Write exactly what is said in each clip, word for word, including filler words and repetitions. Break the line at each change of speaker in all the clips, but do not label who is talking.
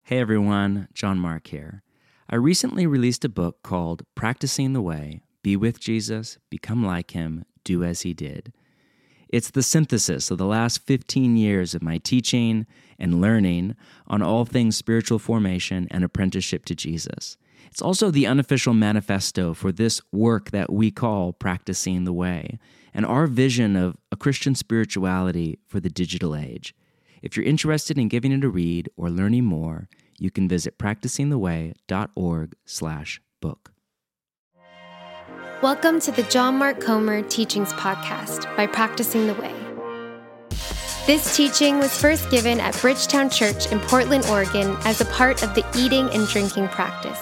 Hey everyone, John Mark here. I recently released a book called Practicing the Way, Be with Jesus, Become Like Him, Do as He Did. It's the synthesis of the last fifteen years of my teaching and learning on all things spiritual formation and apprenticeship to Jesus. It's also the unofficial manifesto for this work that we call Practicing the Way, and our vision of a Christian spirituality for the digital age. If you're interested in giving it a read or learning more, you can visit practicingtheway.org slash book.
Welcome to the John Mark Comer Teachings Podcast by Practicing the Way. This teaching was first given at Bridgetown Church in Portland, Oregon as a part of the eating and drinking practice.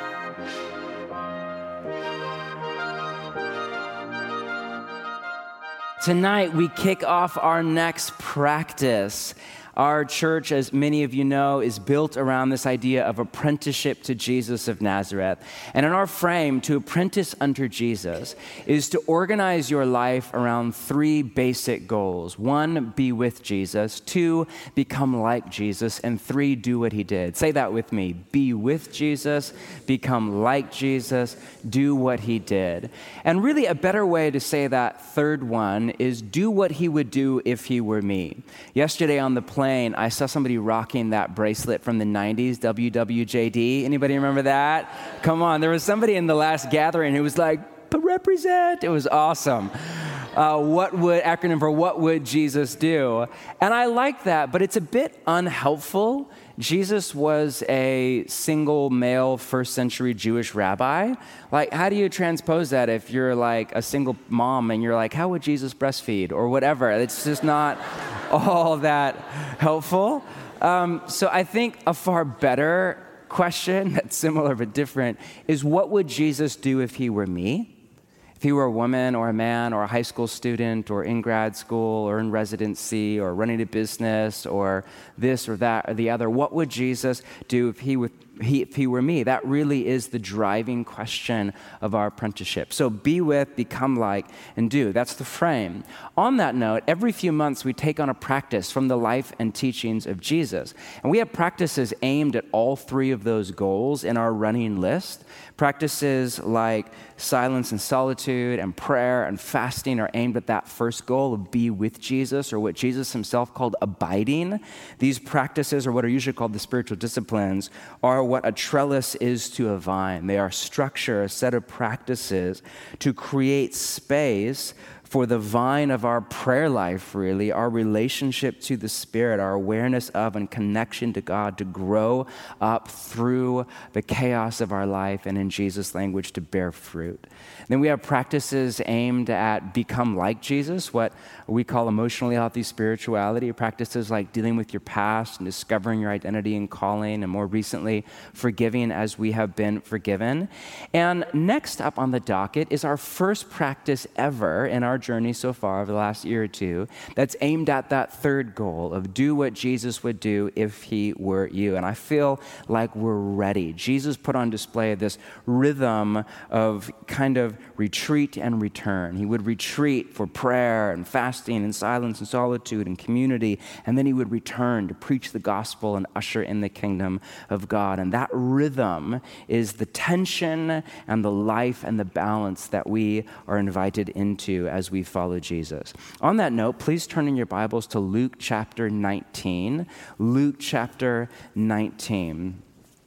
Tonight, we kick off our next practice. Our church, as many of you know, is built around this idea of apprenticeship to Jesus of Nazareth. And in our frame, to apprentice unto Jesus is to organize your life around three basic goals. One, be with Jesus. Two, become like Jesus. And three, do what he did. Say that with me. Be with Jesus, become like Jesus, do what he did. And really a better way to say that third one is do what he would do if he were me. Yesterday on the plane, I saw somebody rocking that bracelet from the nineties, W W J D. Anybody remember that? Come on, there was somebody in the last gathering who was like, represent. It was awesome. Uh, what would, acronym for what would Jesus do? And I like that, but it's a bit unhelpful. Jesus was a single male first century Jewish rabbi. Like, how do you transpose that if you're like a single mom and you're like, how would Jesus breastfeed or whatever? It's just not all that helpful. Um, so I think a far better question that's similar but different is what would Jesus do if he were me? If he were a woman or a man or a high school student or in grad school or in residency or running a business or this or that or the other, what would Jesus do if he would He, if he were me? That really is the driving question of our apprenticeship. So be with, become like, and do. That's the frame. On that note, every few months we take on a practice from the life and teachings of Jesus. And we have practices aimed at all three of those goals in our running list. Practices like silence and solitude and prayer and fasting are aimed at that first goal of be with Jesus, or what Jesus himself called abiding. These practices, or what are usually called the spiritual disciplines, are what a trellis is to a vine. They are structure, a set of practices to create space for the vine of our prayer life, really, our relationship to the Spirit, our awareness of and connection to God to grow up through the chaos of our life and, in Jesus' language, to bear fruit. Then we have practices aimed at become like Jesus, what we call emotionally healthy spirituality, practices like dealing with your past and discovering your identity and calling, and more recently, forgiving as we have been forgiven. And next up on the docket is our first practice ever in our journey so far over the last year or two that's aimed at that third goal of do what Jesus would do if he were you. And I feel like we're ready. Jesus put on display this rhythm of kind of retreat and return. He would retreat for prayer and fasting and silence and solitude and community, and then he would return to preach the gospel and usher in the kingdom of God. And that rhythm is the tension and the life and the balance that we are invited into as we follow Jesus. On that note, please turn in your Bibles to Luke chapter nineteen. Luke chapter nineteen.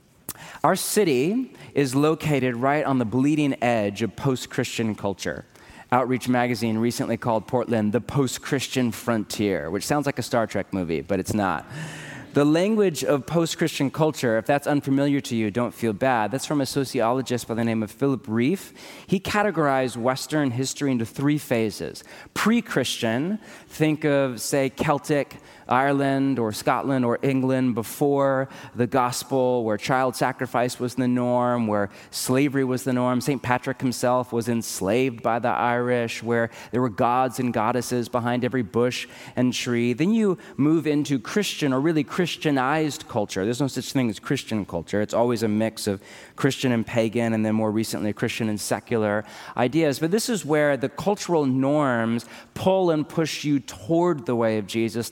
Our city is located right on the bleeding edge of post-Christian culture. Outreach magazine recently called Portland the post-Christian frontier, which sounds like a Star Trek movie, but it's not. The language of post-Christian culture, if that's unfamiliar to you, don't feel bad. That's from a sociologist by the name of Philip Rieff. He categorized Western history into three phases. Pre-Christian, think of, say, Celtic, Ireland or Scotland or England before the gospel, where child sacrifice was the norm, where slavery was the norm. Saint Patrick himself was enslaved by the Irish, where there were gods and goddesses behind every bush and tree. Then you move into Christian or really Christianized culture. There's no such thing as Christian culture. It's always a mix of Christian and pagan, and then more recently Christian and secular ideas. But this is where the cultural norms pull and push you toward the way of Jesus, not away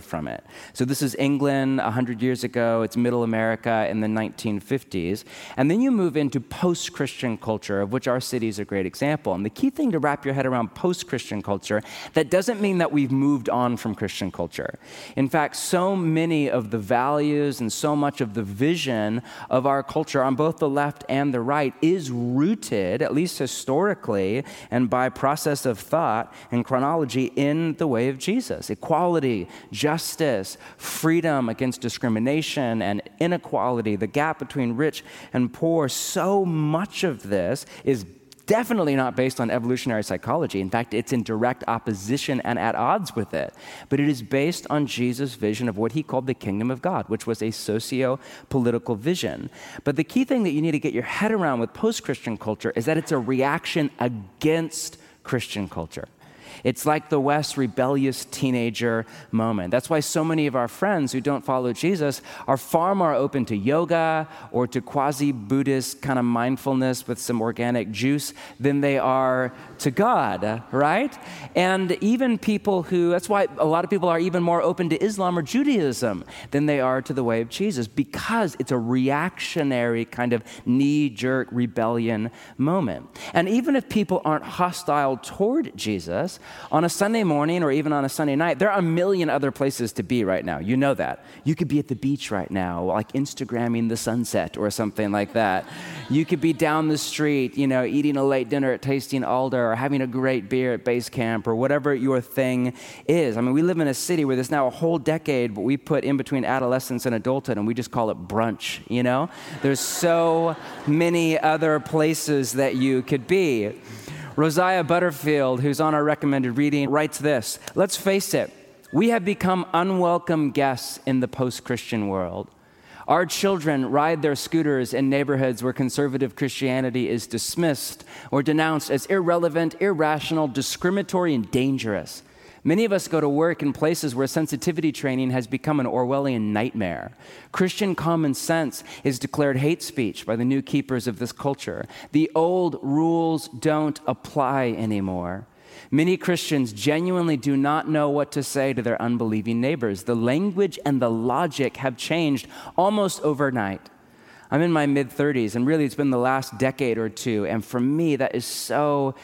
from it. So this is England one hundred years ago. It's middle America in the nineteen fifties. And then you move into post-Christian culture, of which our city is a great example. And the key thing to wrap your head around post-Christian culture, that doesn't mean that we've moved on from Christian culture. In fact, so many of the values and so much of the vision of our culture on both the left and the right is rooted, at least historically and by process of thought and chronology, in the way of Jesus. Equality, justice, freedom against discrimination and inequality, the gap between rich and poor. So much of this is definitely not based on evolutionary psychology. In fact, it's in direct opposition and at odds with it. But it is based on Jesus' vision of what he called the kingdom of God, which was a socio-political vision. But the key thing that you need to get your head around with post-Christian culture is that it's a reaction against Christian culture. It's like the West's rebellious teenager moment. That's why so many of our friends who don't follow Jesus are far more open to yoga or to quasi-Buddhist kind of mindfulness with some organic juice than they are to God, right? And even people who, that's why a lot of people are even more open to Islam or Judaism than they are to the way of Jesus, because it's a reactionary kind of knee-jerk rebellion moment. And even if people aren't hostile toward Jesus, on a Sunday morning or even on a Sunday night, there are a million other places to be right now. You know that. You could be at the beach right now, like Instagramming the sunset or something like that. You could be down the street, you know, eating a late dinner at Tasting Alder or having a great beer at Base Camp or whatever your thing is. I mean, we live in a city where there's now a whole decade, but we put in between adolescence and adulthood, and we just call it brunch, you know? There's so many other places that you could be. Rosiah Butterfield, who's on our recommended reading, writes this: let's face it, we have become unwelcome guests in the post-Christian world. Our children ride their scooters in neighborhoods where conservative Christianity is dismissed or denounced as irrelevant, irrational, discriminatory, and dangerous. Many of us go to work in places where sensitivity training has become an Orwellian nightmare. Christian common sense is declared hate speech by the new keepers of this culture. The old rules don't apply anymore. Many Christians genuinely do not know what to say to their unbelieving neighbors. The language and the logic have changed almost overnight. I'm in my mid-thirties, and really it's been the last decade or two, and for me that is so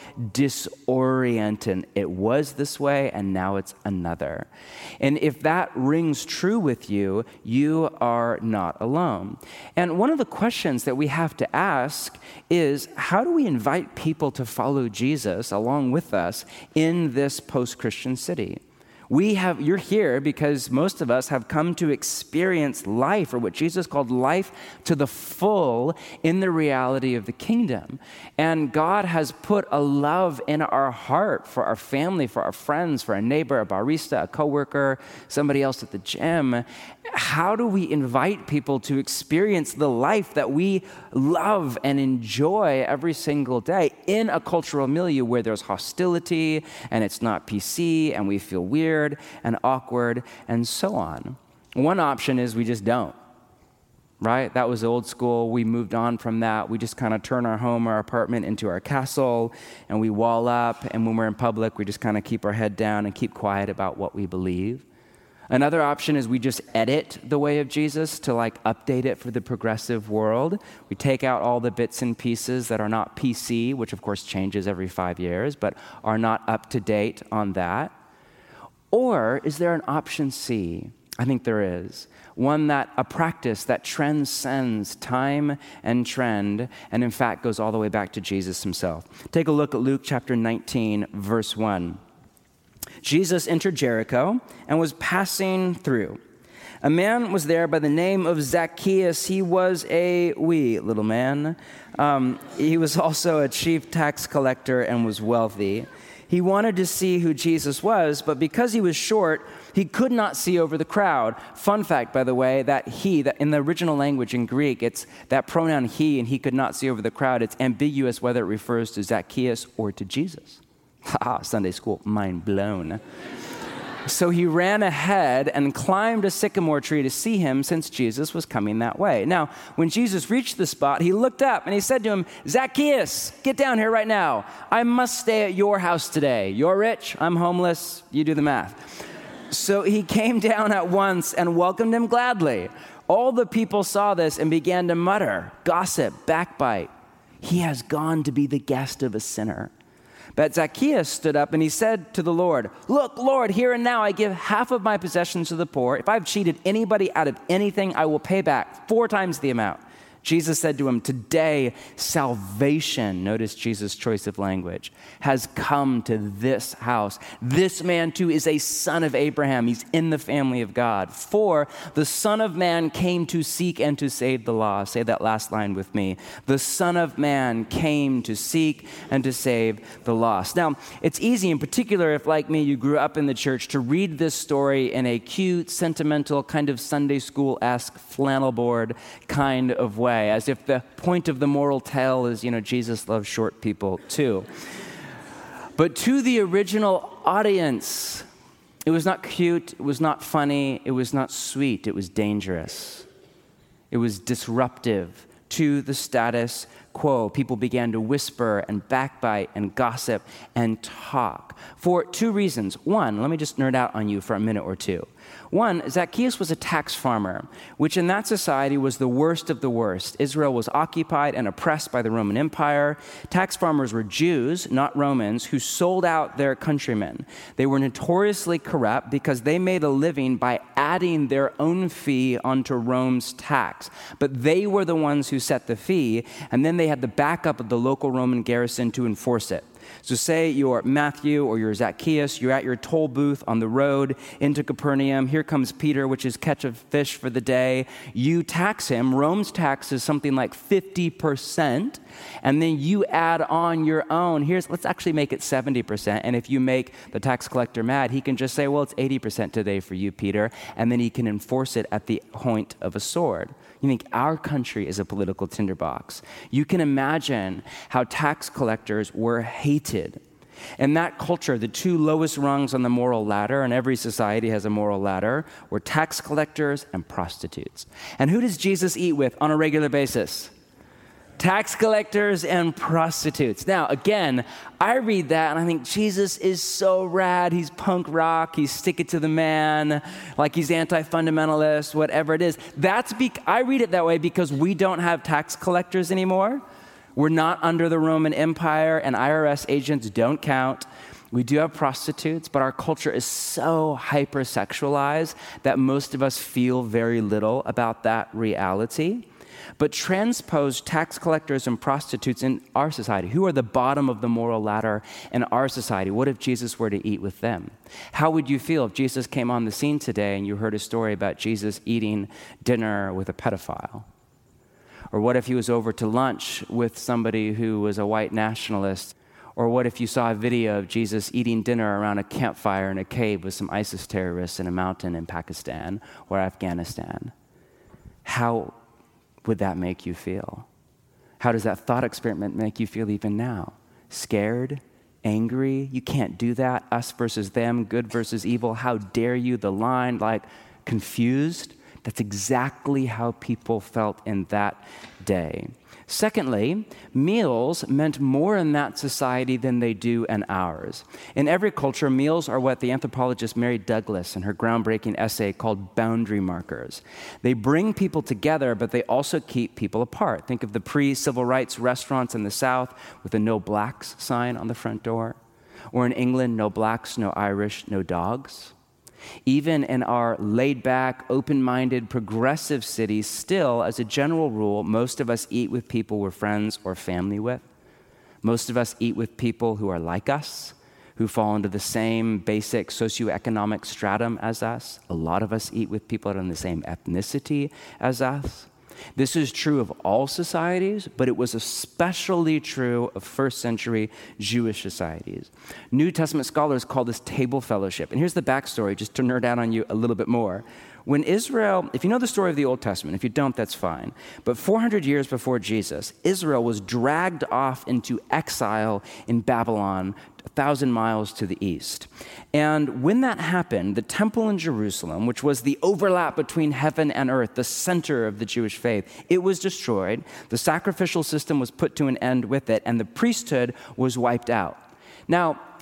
disorienting. It was this way, and now it's another. And if that rings true with you, you are not alone. And one of the questions that we have to ask is, how do we invite people to follow Jesus along with us in this post-Christian city? We have, you're here because most of us have come to experience life, or what Jesus called life to the full, in the reality of the kingdom. And God has put a love in our heart for our family, for our friends, for a neighbor, a barista, a coworker, somebody else at the gym. How do we invite people to experience the life that we love and enjoy every single day in a cultural milieu where there's hostility and it's not P C and we feel weird and awkward and so on? One option is we just don't, right? That was old school. We moved on from that. We just kind of turn our home, our apartment into our castle, and we wall up, and when we're in public, we just kind of keep our head down and keep quiet about what we believe. Another option is we just edit the way of Jesus to like update it for the progressive world. We take out all the bits and pieces that are not P C, which of course changes every five years, but are not up to date on that. Or is there an option C? I think there is. One that, a practice that transcends time and trend, and in fact goes all the way back to Jesus himself. Take a look at Luke chapter nineteen, verse one. Jesus entered Jericho and was passing through. A man was there by the name of Zacchaeus. He was a wee little man. Um, he was also a chief tax collector and was wealthy. He wanted to see who Jesus was, but because he was short, he could not see over the crowd. Fun fact, by the way, that he, that in the original language in Greek, it's that pronoun he, and he could not see over the crowd. It's ambiguous whether it refers to Zacchaeus or to Jesus. Ha, Sunday school, mind blown. So he ran ahead and climbed a sycamore tree to see him, since Jesus was coming that way. Now, when Jesus reached the spot, he looked up and he said to him, Zacchaeus, get down here right now. I must stay at your house today. You're rich, I'm homeless, you do the math. So he came down at once and welcomed him gladly. All the people saw this and began to mutter, gossip, backbite. He has gone to be the guest of a sinner. But Zacchaeus stood up and he said to the Lord, look, Lord, here and now I give half of my possessions to the poor. If I've cheated anybody out of anything, I will pay back four times the amount. Jesus said to him, today salvation, notice Jesus' choice of language, has come to this house. This man too is a son of Abraham. He's in the family of God. For the Son of Man came to seek and to save the lost. Say that last line with me. The Son of Man came to seek and to save the lost. Now, it's easy, in particular if, like me, you grew up in the church, to read this story in a cute, sentimental, kind of Sunday school-esque flannel board kind of way. As if the point of the moral tale is, you know, Jesus loves short people too. But to the original audience, it was not cute, it was not funny, it was not sweet, it was dangerous. It was disruptive to the status quo. People began to whisper and backbite and gossip and talk for two reasons. One, let me just nerd out on you for a minute or two. One, Zacchaeus was a tax farmer, which in that society was the worst of the worst. Israel was occupied and oppressed by the Roman Empire. Tax farmers were Jews, not Romans, who sold out their countrymen. They were notoriously corrupt because they made a living by adding their own fee onto Rome's tax. But they were the ones who set the fee, and then they had the backup of the local Roman garrison to enforce it. So say you're Matthew or you're Zacchaeus, you're at your toll booth on the road into Capernaum. Here comes Peter, which is catch of fish for the day. You tax him. Rome's tax is something like fifty percent. And then you add on your own. Here's, let's actually make it seventy percent. And if you make the tax collector mad, he can just say, well, it's eighty percent today for you, Peter. And then he can enforce it at the point of a sword. You think our country is a political tinderbox. You can imagine how tax collectors were hated. In that culture, the two lowest rungs on the moral ladder, and every society has a moral ladder, were tax collectors and prostitutes. And who does Jesus eat with on a regular basis? Tax collectors and prostitutes. Now, again, I read that and I think Jesus is so rad. He's punk rock. He's stick it to the man, like he's anti-fundamentalist, whatever it is. That's be- I read it that way because we don't have tax collectors anymore. We're not under the Roman Empire, and I R S agents don't count. We do have prostitutes, but our culture is so hypersexualized that most of us feel very little about that reality. But transpose tax collectors and prostitutes in our society, who are the bottom of the moral ladder in our society. What if Jesus were to eat with them? How would you feel if Jesus came on the scene today and you heard a story about Jesus eating dinner with a pedophile? Or what if he was over to lunch with somebody who was a white nationalist? Or what if you saw a video of Jesus eating dinner around a campfire in a cave with some ISIS terrorists in a mountain in Pakistan or Afghanistan? How would that make you feel? How does that thought experiment make you feel even now? Scared? Angry? You can't do that. Us versus them, good versus evil. How dare you? The line, like confused. That's exactly how people felt in that day. Secondly, meals meant more in that society than they do in ours. In every culture, meals are what the anthropologist Mary Douglas in her groundbreaking essay called boundary markers. They bring people together, but they also keep people apart. Think of the pre-civil rights restaurants in the South with a no blacks sign on the front door. Or in England, no blacks, no Irish, no dogs. Even in our laid-back, open-minded, progressive cities, still, as a general rule, most of us eat with people we're friends or family with. Most of us eat with people who are like us, who fall into the same basic socioeconomic stratum as us. A lot of us eat with people that are in the same ethnicity as us. This is true of all societies, but it was especially true of first century Jewish societies. New Testament scholars call this table fellowship. And here's the backstory, just to nerd out on you a little bit more. When Israel, if you know the story of the Old Testament, if you don't, that's fine. But four hundred years before Jesus, Israel was dragged off into exile in Babylon, a thousand miles to the east. And when that happened, the temple in Jerusalem, which was the overlap between heaven and earth, the center of the Jewish faith, it was destroyed. The sacrificial system was put to an end with it, and the priesthood was wiped out. Now,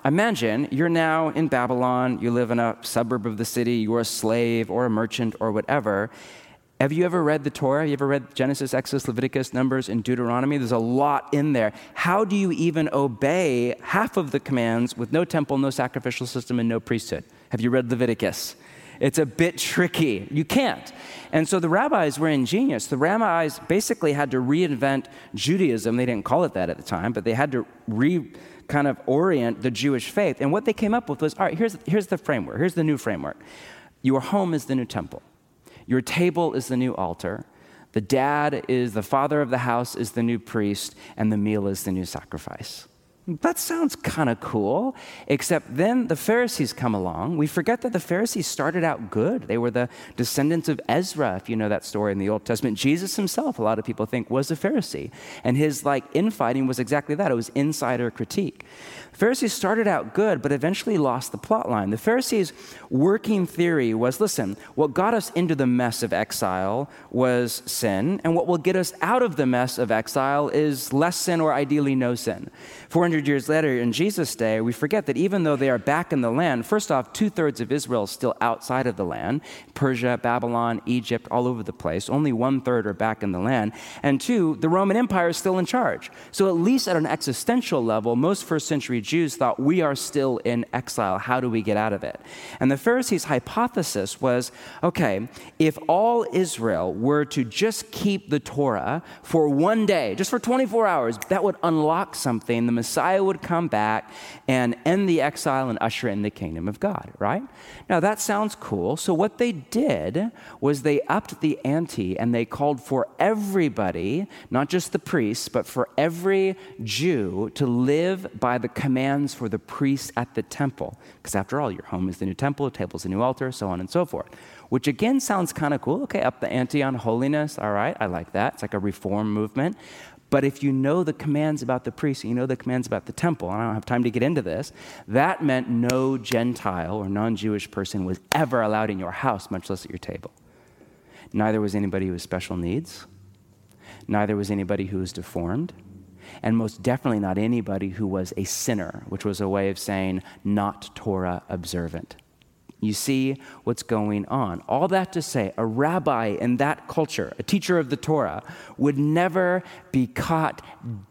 Imagine you're now in Babylon, you live in a suburb of the city, you're a slave or a merchant or whatever. Have you ever read the Torah? You ever read Genesis, Exodus, Leviticus, Numbers, and Deuteronomy? There's a lot in there. How do you even obey half of the commands with no temple, no sacrificial system, and no priesthood? Have you read Leviticus? It's a bit tricky. You can't. And so the rabbis were ingenious. The rabbis basically had to reinvent Judaism. They didn't call it that at the time, but they had to re kind of orient the Jewish faith. And what they came up with was, all right, here's, here's the framework. Here's the new framework. Your home is the new temple. Your table is the new altar. The dad is the father of the house, is the new priest, and the meal is the new sacrifice. That sounds kind of cool, except then the Pharisees come along. We forget that the Pharisees started out good. They were the descendants of Ezra, if you know that story in the Old Testament. Jesus himself, a lot of people think, was a Pharisee. And his like infighting was exactly that. It was insider critique. The Pharisees started out good, but eventually lost the plot line. The Pharisees' working theory was, listen, what got us into the mess of exile was sin, and what will get us out of the mess of exile is less sin or ideally no sin. four hundred years later, in Jesus' day, we forget that even though they are back in the land, first off, two-thirds of Israel is still outside of the land. Persia, Babylon, Egypt, all over the place. Only one-third are back in the land. And two, the Roman Empire is still in charge. So at least at an existential level, most first-century Jews thought, we are still in exile. How do we get out of it? And the Pharisees' hypothesis was, okay, if all Israel were to just keep the Torah for one day, just for twenty-four hours, that would unlock something. The Messiah would come back and end the exile and usher in the kingdom of God, right? Now, that sounds cool. So what they did was they upped the ante and they called for everybody, not just the priests, but for every Jew to live by the commands for the priests at the temple. Because after all, your home is the new temple, the table is the new altar, so on and so forth. Which again sounds kind of cool. Okay, up the ante on holiness. All right, I like that. It's like a reform movement. But if you know the commands about the priest, you know the commands about the temple, and I don't have time to get into this, that meant no Gentile or non-Jewish person was ever allowed in your house, much less at your table. Neither was anybody who has special needs. Neither was anybody who was deformed. And most definitely not anybody who was a sinner, which was a way of saying not Torah observant. You see what's going on. All that to say, a rabbi in that culture, a teacher of the Torah, would never be caught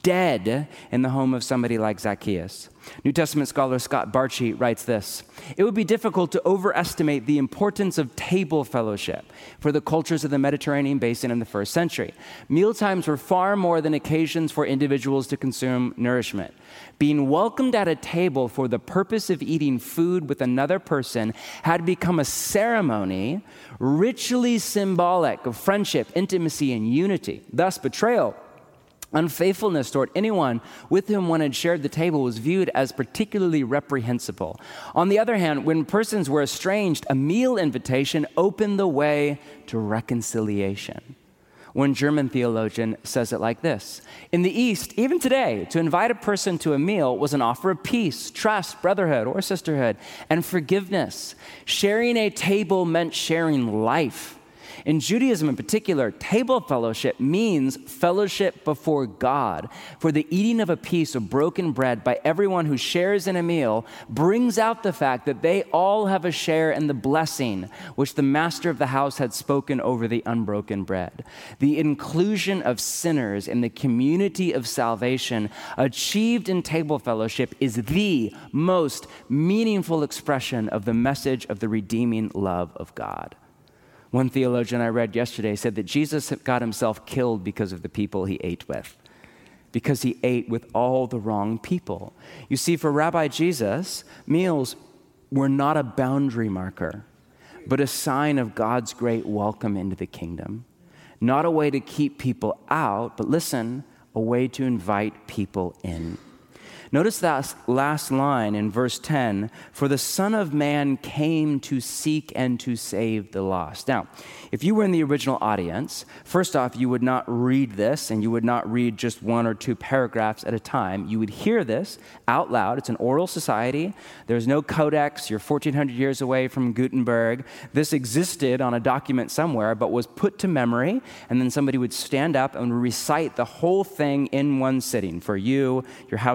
dead in the home of somebody like Zacchaeus. New Testament scholar Scott Barchi writes this: it would be difficult to overestimate the importance of table fellowship for the cultures of the Mediterranean basin in the first century. Mealtimes were far more than occasions for individuals to consume nourishment. Being welcomed at a table for the purpose of eating food with another person had become a ceremony ritually symbolic of friendship, intimacy, and unity. Thus, betrayal, unfaithfulness toward anyone with whom one had shared the table was viewed as particularly reprehensible. On the other hand, when persons were estranged, a meal invitation opened the way to reconciliation. One German theologian says it like this: in the East, even today, to invite a person to a meal was an offer of peace, trust, brotherhood, or sisterhood, and forgiveness. Sharing a table meant sharing life. In Judaism in particular, table fellowship means fellowship before God. For the eating of a piece of broken bread by everyone who shares in a meal brings out the fact that they all have a share in the blessing which the master of the house had spoken over the unbroken bread. The inclusion of sinners in the community of salvation achieved in table fellowship is the most meaningful expression of the message of the redeeming love of God. One theologian I read yesterday said that Jesus got himself killed because of the people he ate with, because he ate with all the wrong people. You see, for Rabbi Jesus, meals were not a boundary marker, but a sign of God's great welcome into the kingdom. Not a way to keep people out, but listen, a way to invite people in. Notice that last line in verse ten, for the Son of Man came to seek and to save the lost. Now, if you were in the original audience, first off, you would not read this, and you would not read just one or two paragraphs at a time. You would hear this out loud. It's an oral society. There's no codex. You're fourteen hundred years away from Gutenberg. This existed on a document somewhere, but was put to memory, and then somebody would stand up and recite the whole thing in one sitting for you, your house church,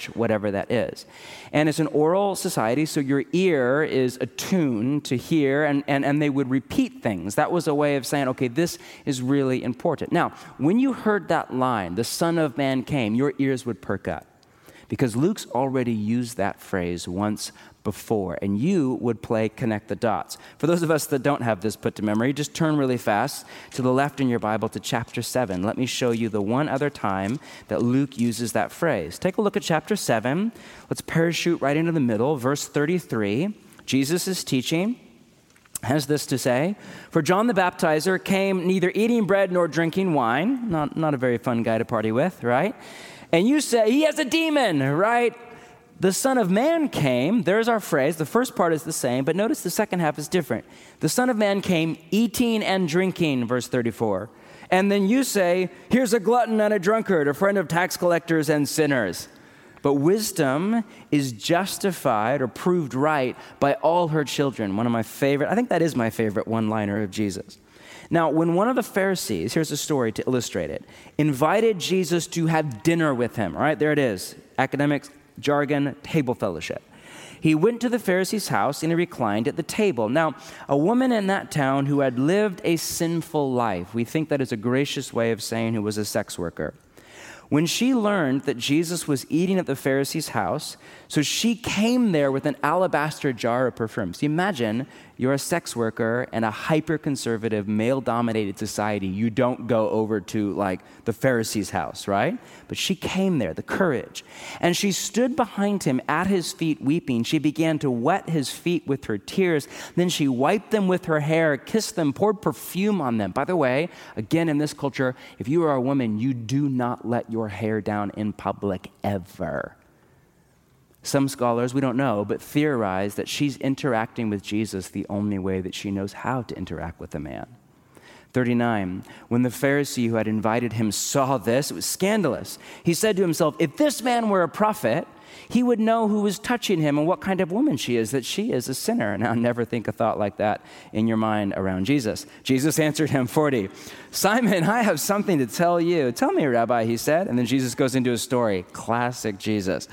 language, whatever that is. And it's an oral society, so your ear is attuned to hear, and, and, and they would repeat things. That was a way of saying, okay, this is really important. Now, when you heard that line, the Son of Man came, your ears would perk up, because Luke's already used that phrase once before, and you would play connect the dots. For those of us that don't have this put to memory, just turn really fast to the left in your Bible to chapter seven. Let me show you the one other time that Luke uses that phrase. Take a look at chapter seven. Let's parachute right into the middle. Verse thirty-three, Jesus is teaching, has this to say: "For John the Baptizer came neither eating bread nor drinking wine," not, not a very fun guy to party with, right? "And you say, he has a demon," right? "The Son of Man came," there's our phrase. The first part is the same, but notice the second half is different. "The Son of Man came eating and drinking," verse thirty-four. "And then you say, here's a glutton and a drunkard, a friend of tax collectors and sinners. But wisdom is justified or proved right by all her children." One of my favorite, I think that is my favorite one-liner of Jesus. Now, when one of the Pharisees, here's a story to illustrate it, invited Jesus to have dinner with him, all right, there it is, academics, jargon, table fellowship. He went to the Pharisee's house and he reclined at the table. Now, a woman in that town who had lived a sinful life, we think that is a gracious way of saying who was a sex worker. When she learned that Jesus was eating at the Pharisee's house, so she came there with an alabaster jar of perfume. So imagine you're a sex worker in a hyper-conservative, male-dominated society. You don't go over to, like, the Pharisee's house, right? But she came there, the courage. And she stood behind him at his feet weeping. She began to wet his feet with her tears. Then she wiped them with her hair, kissed them, poured perfume on them. By the way, again, in this culture, if you are a woman, you do not let your hair down in public ever. Some scholars, we don't know, but theorize that she's interacting with Jesus the only way that she knows how to interact with a man. thirty-nine, when the Pharisee who had invited him saw this, it was scandalous. He said to himself, if this man were a prophet, he would know who was touching him and what kind of woman she is, that she is a sinner. Now, never think a thought like that in your mind around Jesus. Jesus answered him, forty, "Simon, I have something to tell you." "Tell me, Rabbi," he said. And then Jesus goes into a story. Classic Jesus.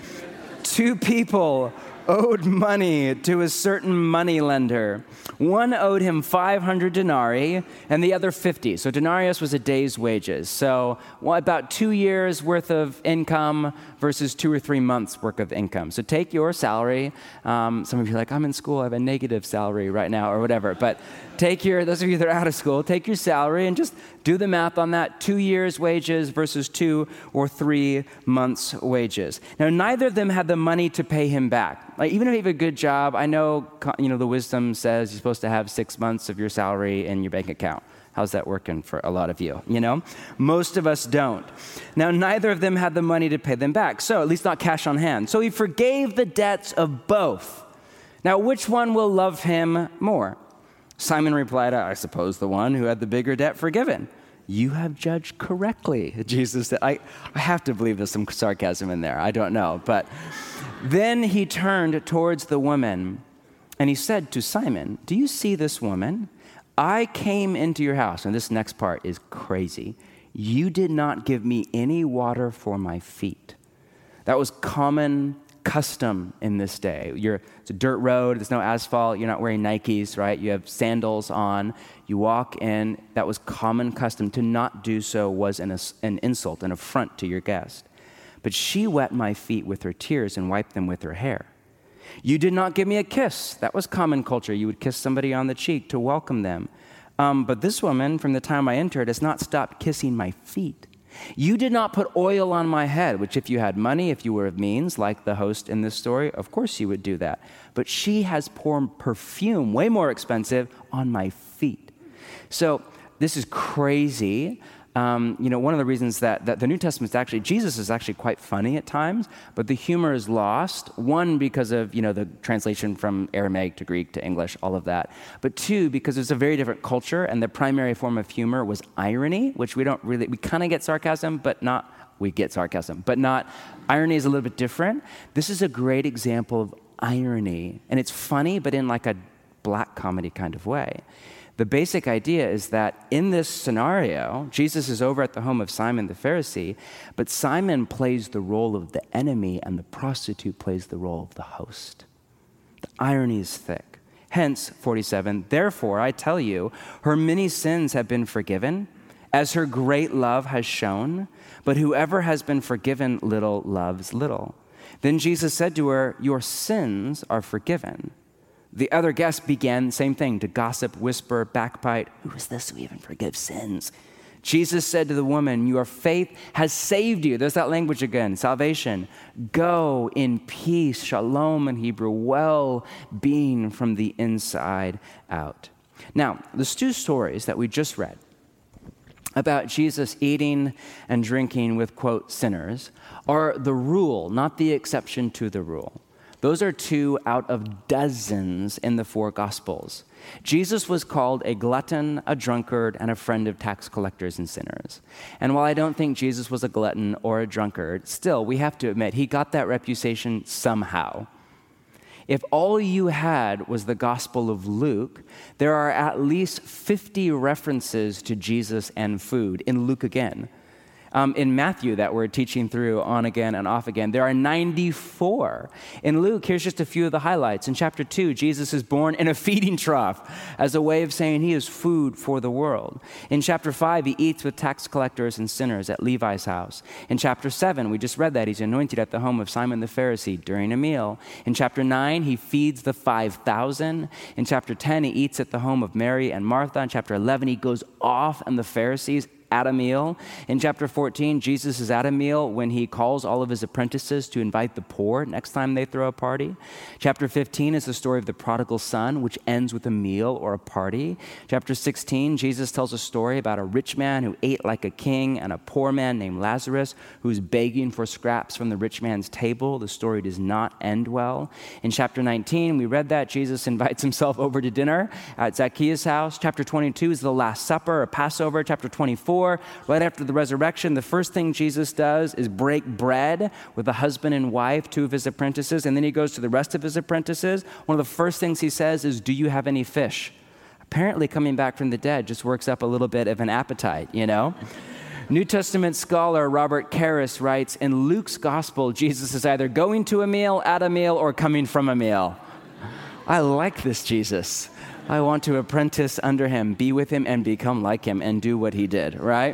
Two people owed money to a certain moneylender. One owed him five hundred denarii and the other fifty. So denarius was a day's wages. So well, about two years worth of income versus two or three months worth of income. So take your salary. Um, some of you are like, I'm in school, I have a negative salary right now or whatever. But take your, those of you that are out of school, take your salary and just do the math on that. Two years wages versus two or three months wages. Now, neither of them had the money to pay him back. Like, even if you have a good job, I know, you know, the wisdom says you're supposed to have six months of your salary in your bank account. How's that working for a lot of you, you know? Most of us don't. Now, neither of them had the money to pay them back, so at least not cash on hand. So he forgave the debts of both. Now, which one will love him more? Simon replied, I suppose the one who had the bigger debt forgiven. You have judged correctly, Jesus said. I, I have to believe there's some sarcasm in there. I don't know. But then he turned towards the woman and he said to Simon, do you see this woman? I came into your house, and this next part is crazy. You did not give me any water for my feet. That was common custom in this day. You're, it's a dirt road, there's no asphalt, you're not wearing Nikes, right? You have sandals on, you walk in. That was common custom. To not do so was an, an insult, an affront to your guest. But she wet my feet with her tears and wiped them with her hair. You did not give me a kiss. That was common culture. You would kiss somebody on the cheek to welcome them. Um, but this woman, from the time I entered, has not stopped kissing my feet. You did not put oil on my head, which if you had money, if you were of means, like the host in this story, of course you would do that. But she has poured perfume, way more expensive, on my feet. So this is crazy. Um, you know, one of the reasons that, that the New Testament is actually, Jesus is actually quite funny at times, but the humor is lost. One, because of, you know, the translation from Aramaic to Greek to English, all of that. But two, because it's a very different culture, and the primary form of humor was irony, which we don't really, we kind of get sarcasm, but not, we get sarcasm, but not, irony is a little bit different. This is a great example of irony, and it's funny, but in like a black comedy kind of way. The basic idea is that in this scenario, Jesus is over at the home of Simon the Pharisee, but Simon plays the role of the enemy and the prostitute plays the role of the host. The irony is thick. Hence, forty-seven, therefore, I tell you, her many sins have been forgiven, as her great love has shown, but whoever has been forgiven little loves little. Then Jesus said to her, your sins are forgiven. The other guests began, same thing, to gossip, whisper, backbite. Who is this who even forgives sins? Jesus said to the woman, your faith has saved you. There's that language again, salvation. Go in peace, shalom in Hebrew, well-being from the inside out. Now, there's two stories that we just read about Jesus eating and drinking with, quote, sinners, are the rule, not the exception to the rule. Those are two out of dozens in the four Gospels. Jesus was called a glutton, a drunkard, and a friend of tax collectors and sinners. And while I don't think Jesus was a glutton or a drunkard, still, we have to admit, he got that reputation somehow. If all you had was the Gospel of Luke, there are at least fifty references to Jesus and food in Luke again. Um, in Matthew that we're teaching through on again and off again, there are ninety-four. In Luke, here's just a few of the highlights. In chapter two, Jesus is born in a feeding trough as a way of saying he is food for the world. In chapter five, he eats with tax collectors and sinners at Levi's house. In chapter seven, we just read that, he's anointed at the home of Simon the Pharisee during a meal. In chapter nine, he feeds the five thousand. In chapter ten, he eats at the home of Mary and Martha. In chapter eleven, he goes off on the Pharisees at a meal. In chapter fourteen, Jesus is at a meal when he calls all of his apprentices to invite the poor next time they throw a party. Chapter fifteen is the story of the prodigal son, which ends with a meal or a party. Chapter sixteen, Jesus tells a story about a rich man who ate like a king and a poor man named Lazarus who's begging for scraps from the rich man's table. The story does not end well. In chapter nineteen, we read that Jesus invites himself over to dinner at Zacchaeus' house. Chapter twenty-two is the Last Supper or Passover. Chapter twenty-four, right after the resurrection, the first thing Jesus does is break bread with a husband and wife, two of his apprentices, and then he goes to the rest of his apprentices. One of the first things he says is, do you have any fish? Apparently coming back from the dead just works up a little bit of an appetite, you know? New Testament scholar Robert Karras writes, in Luke's gospel, Jesus is either going to a meal, at a meal, or coming from a meal. I like this Jesus. I want to apprentice under him, be with him, and become like him, and do what he did, right?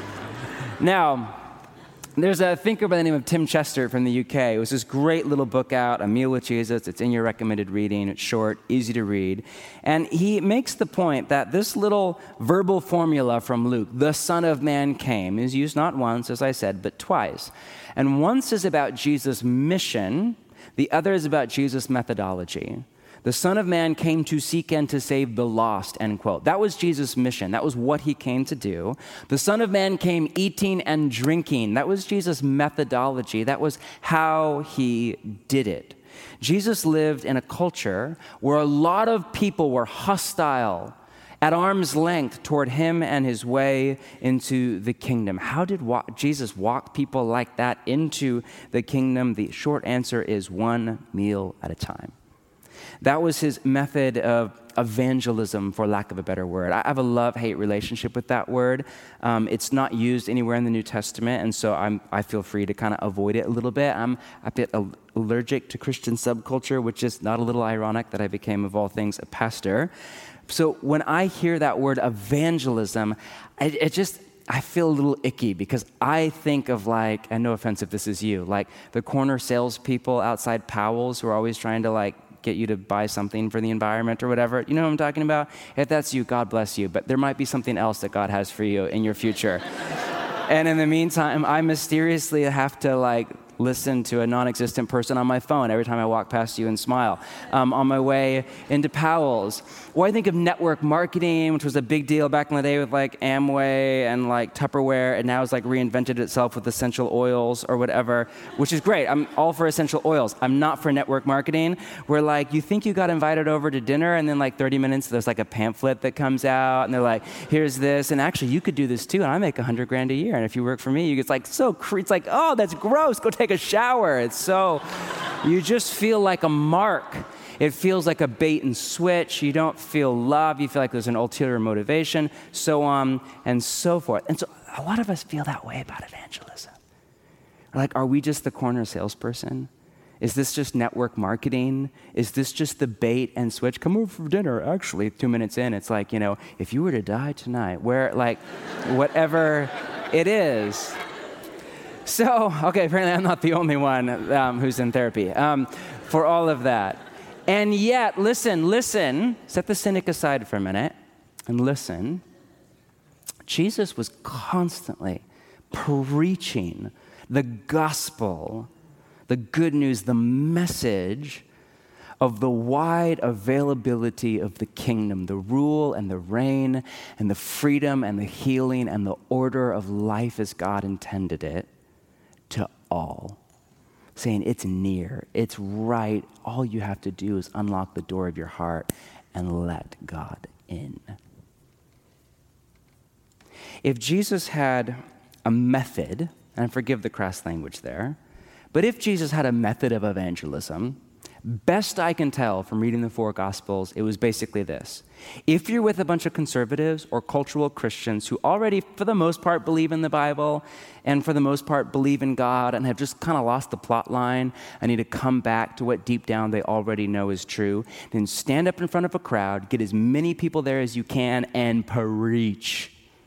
Now, there's a thinker by the name of Tim Chester from the U K. It was this great little book out, A Meal with Jesus. It's in your recommended reading. It's short, easy to read. And he makes the point that this little verbal formula from Luke, the Son of Man came, is used not once, as I said, but twice. And once is about Jesus' mission. The other is about Jesus' methodology. The Son of Man came to seek and to save the lost, end quote. That was Jesus' mission. That was what he came to do. The Son of Man came eating and drinking. That was Jesus' methodology. That was how he did it. Jesus lived in a culture where a lot of people were hostile, at arm's length toward him and his way into the kingdom. How did wa- Jesus walk people like that into the kingdom? The short answer is one meal at a time. That was his method of evangelism, for lack of a better word. I have a love-hate relationship with that word. Um, it's not used anywhere in the New Testament, and so I'm, I feel free to kind of avoid it a little bit. I'm a bit al- allergic to Christian subculture, which is not a little ironic that I became, of all things, a pastor. So when I hear that word evangelism, it, it just... I feel a little icky because I think of like, and no offense if this is you, like the corner salespeople outside Powell's who are always trying to like get you to buy something for the environment or whatever. You know what I'm talking about? If that's you, God bless you. But there might be something else that God has for you in your future. And in the meantime, I mysteriously have to like listen to a non-existent person on my phone every time I walk past you and smile um, on my way into Powell's. Or I think of network marketing, which was a big deal back in the day with like Amway and like Tupperware, and now it's like reinvented itself with essential oils or whatever, which is great. I'm all for essential oils. I'm not for network marketing, where like you think you got invited over to dinner and then like thirty minutes there's like a pamphlet that comes out and they're like, here's this, and actually you could do this too, and I make a hundred grand a year, and if you work for me, it's like so, cre- it's like, oh, that's gross, go take a shower. It's so, you just feel like a mark. It feels like a bait and switch. You don't feel love. You feel like there's an ulterior motivation, so on and so forth. And so a lot of us feel that way about evangelism. Like, are we just the corner salesperson? Is this just network marketing? Is this just the bait and switch? Come over for dinner. Actually, two minutes in, it's like, you know, if you were to die tonight, where, like, whatever it is. So, okay, apparently I'm not the only one um, who's in therapy um, for all of that. And yet, listen, listen, set the cynic aside for a minute and listen. Jesus was constantly preaching the gospel, the good news, the message of the wide availability of the kingdom, the rule and the reign and the freedom and the healing and the order of life as God intended it to all. Saying it's near, it's right. All you have to do is unlock the door of your heart and let God in. If Jesus had a method, and forgive the crass language there, but if Jesus had a method of evangelism, best I can tell from reading the four Gospels, it was basically this. If you're with a bunch of conservatives or cultural Christians who already, for the most part, believe in the Bible and for the most part believe in God and have just kind of lost the plot line and need to come back to what deep down they already know is true, then stand up in front of a crowd, get as many people there as you can, and preach.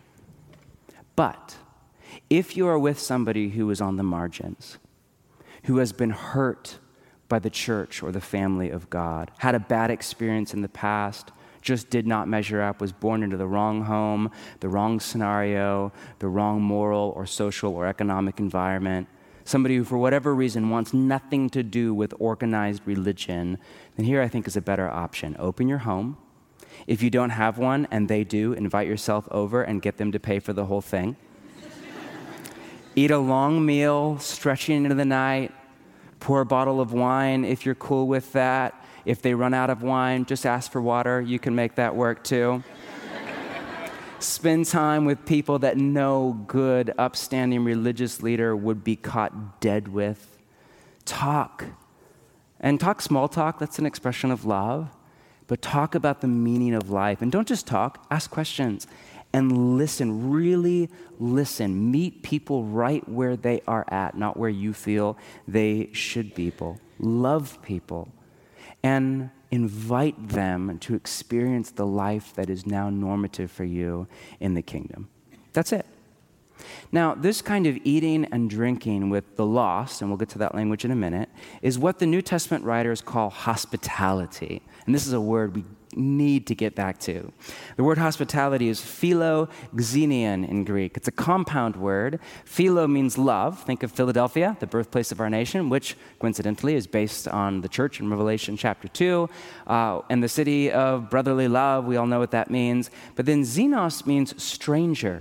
But if you are with somebody who is on the margins, who has been hurt by the church or the family of God, had a bad experience in the past, just did not measure up, was born into the wrong home, the wrong scenario, the wrong moral or social or economic environment, somebody who for whatever reason wants nothing to do with organized religion, then here I think is a better option. Open your home. If you don't have one, and they do, invite yourself over and get them to pay for the whole thing. Eat a long meal, stretching into the night, pour a bottle of wine if you're cool with that. If they run out of wine, just ask for water. You can make that work too. Spend time with people that no good, upstanding religious leader would be caught dead with. Talk. And talk small talk, that's an expression of love. But talk about the meaning of life. And don't just talk, ask questions. And listen, really listen. Meet people right where they are at, not where you feel they should be. People. Love people. And invite them to experience the life that is now normative for you in the kingdom. That's it. Now, this kind of eating and drinking with the lost, and we'll get to that language in a minute, is what the New Testament writers call hospitality. And this is a word we need to get back to. The word hospitality is philoxenion in Greek. It's a compound word. Philo means love. Think of Philadelphia, the birthplace of our nation, which coincidentally is based on the church in Revelation chapter two, uh, and the city of brotherly love. We all know what that means. But then xenos means stranger,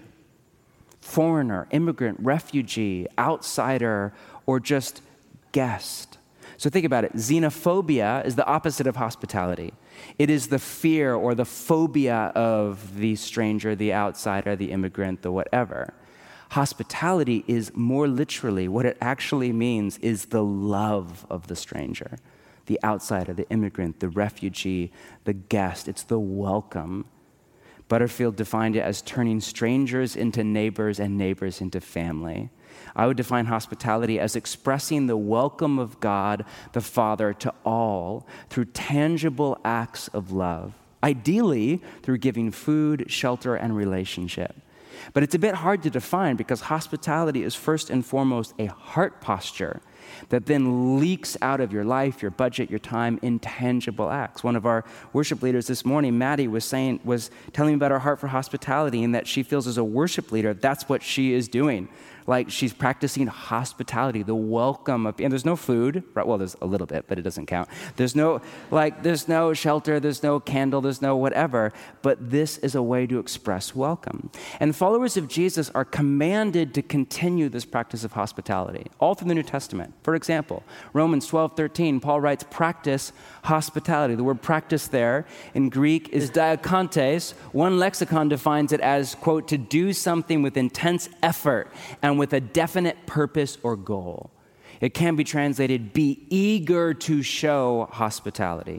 foreigner, immigrant, refugee, outsider, or just guest. So think about it. Xenophobia is the opposite of hospitality. It is the fear or the phobia of the stranger, the outsider, the immigrant, the whatever. Hospitality is more literally, what it actually means is the love of the stranger, the outsider, the immigrant, the refugee, the guest. It's the welcome. Butterfield defined it as turning strangers into neighbors and neighbors into family. I would define hospitality as expressing the welcome of God the Father to all through tangible acts of love, ideally through giving food, shelter, and relationship. But it's a bit hard to define because hospitality is first and foremost a heart posture that then leaks out of your life, your budget, your time in tangible acts. One of our worship leaders this morning, Maddie, was saying, was telling me about her heart for hospitality and that she feels as a worship leader, that's what she is doing. Like she's practicing hospitality, the welcome of, and there's no food, right? Well, there's a little bit, but it doesn't count. There's no, like, there's no shelter, there's no candle, there's no whatever, but this is a way to express welcome. And followers of Jesus are commanded to continue this practice of hospitality, all through the New Testament. For example, Romans twelve thirteen, Paul writes, practice hospitality. The word practice there in Greek is diakontes. One lexicon defines it as, quote, to do something with intense effort and with a definite purpose or goal. It can be translated, be eager to show hospitality.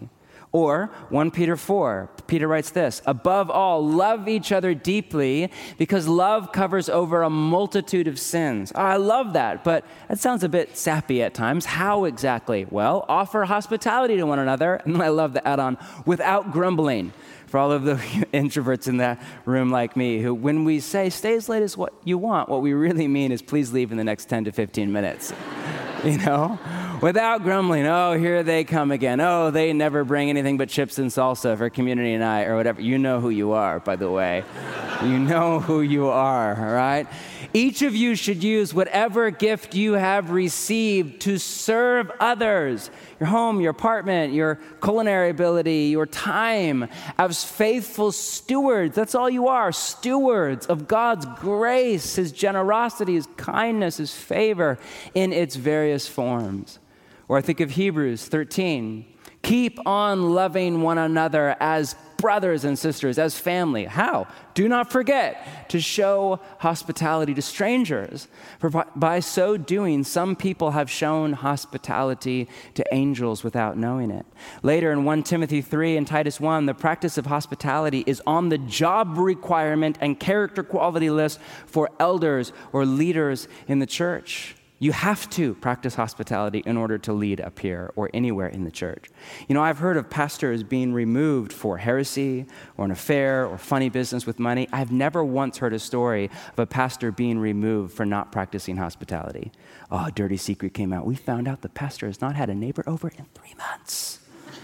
Or First Peter four, Peter writes this, above all, love each other deeply because love covers over a multitude of sins. Oh, I love that, but that sounds a bit sappy at times. How exactly? Well, offer hospitality to one another, and I love the add-on, without grumbling. For all of the introverts in that room like me, who when we say stay as late as what you want, what we really mean is please leave in the next ten to fifteen minutes, you know? Without grumbling, oh, here they come again. Oh, they never bring anything but chips and salsa for community night or whatever. You know who you are, by the way. You know who you are, all right? Each of you should use whatever gift you have received to serve others. Your home, your apartment, your culinary ability, your time as faithful stewards. That's all you are, stewards of God's grace, His generosity, His kindness, His favor in its various forms. Or I think of Hebrews thirteen. Keep on loving one another as brothers and sisters, as family. How? Do not forget to show hospitality to strangers. For by so doing, some people have shown hospitality to angels without knowing it. Later in First Timothy three and Titus one, the practice of hospitality is on the job requirement and character quality list for elders or leaders in the church. You have to practice hospitality in order to lead up here or anywhere in the church. You know, I've heard of pastors being removed for heresy or an affair or funny business with money. I've never once heard a story of a pastor being removed for not practicing hospitality. Oh, a dirty secret came out. We found out the pastor has not had a neighbor over in three months.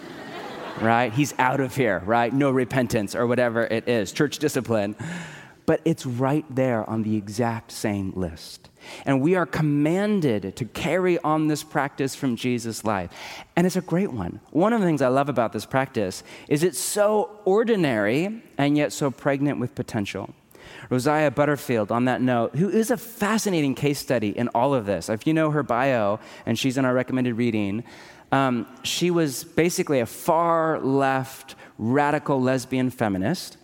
Right? He's out of here, right? No repentance or whatever it is, church discipline. But it's right there on the exact same list. And we are commanded to carry on this practice from Jesus' life. And it's a great one. One of the things I love about this practice is it's so ordinary and yet so pregnant with potential. Rosia Butterfield, on that note, who is a fascinating case study in all of this. If you know her bio, and she's in our recommended reading, um, she was basically a far-left, radical lesbian feminist.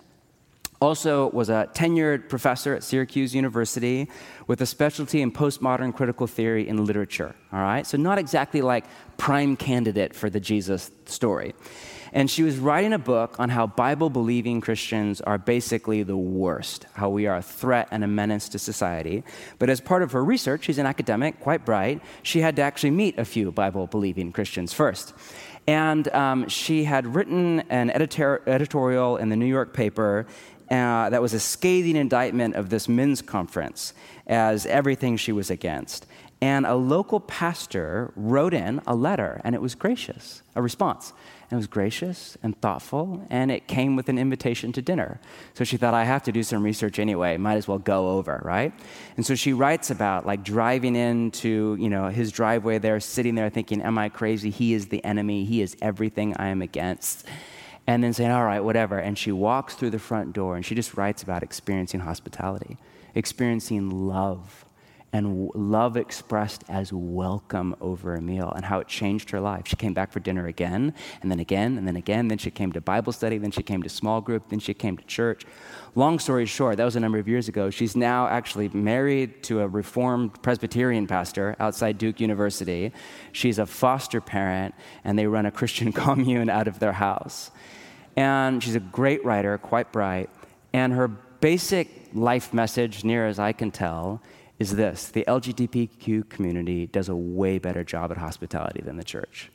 Also was a tenured professor at Syracuse University with a specialty in postmodern critical theory in literature, all right? So not exactly like prime candidate for the Jesus story. And she was writing a book on how Bible-believing Christians are basically the worst, how we are a threat and a menace to society. But as part of her research, she's an academic, quite bright, she had to actually meet a few Bible-believing Christians first. And um, she had written an editor- editorial in the New York paper Uh, that was a scathing indictment of this men's conference as everything she was against. And a local pastor wrote in a letter, and it was gracious, a response. And it was gracious and thoughtful, and it came with an invitation to dinner. So she thought, I have to do some research anyway, might as well go over, right? And so she writes about like driving into, you know, his driveway there, sitting there thinking, am I crazy? He is the enemy. He is everything I am against. And then saying, all right, whatever. And she walks through the front door, and she just writes about experiencing hospitality, experiencing love, and w- love expressed as welcome over a meal, and how it changed her life. She came back for dinner again, and then again, and then again. Then she came to Bible study, then she came to small group, then she came to church. Long story short, that was a number of years ago. She's now actually married to a Reformed Presbyterian pastor outside Duke University. She's a foster parent, and they run a Christian commune out of their house. And she's a great writer, quite bright. And her basic life message, near as I can tell, is this: the L G B T Q community does a way better job at hospitality than the church.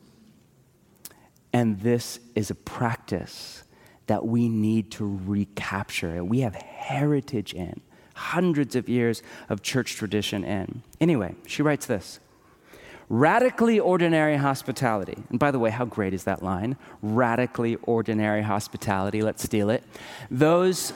And this is a practice that we need to recapture. We have heritage in, hundreds of years of church tradition in. Anyway, she writes this: radically ordinary hospitality. And by the way, how great is that line? Radically ordinary hospitality. Let's steal it. Those,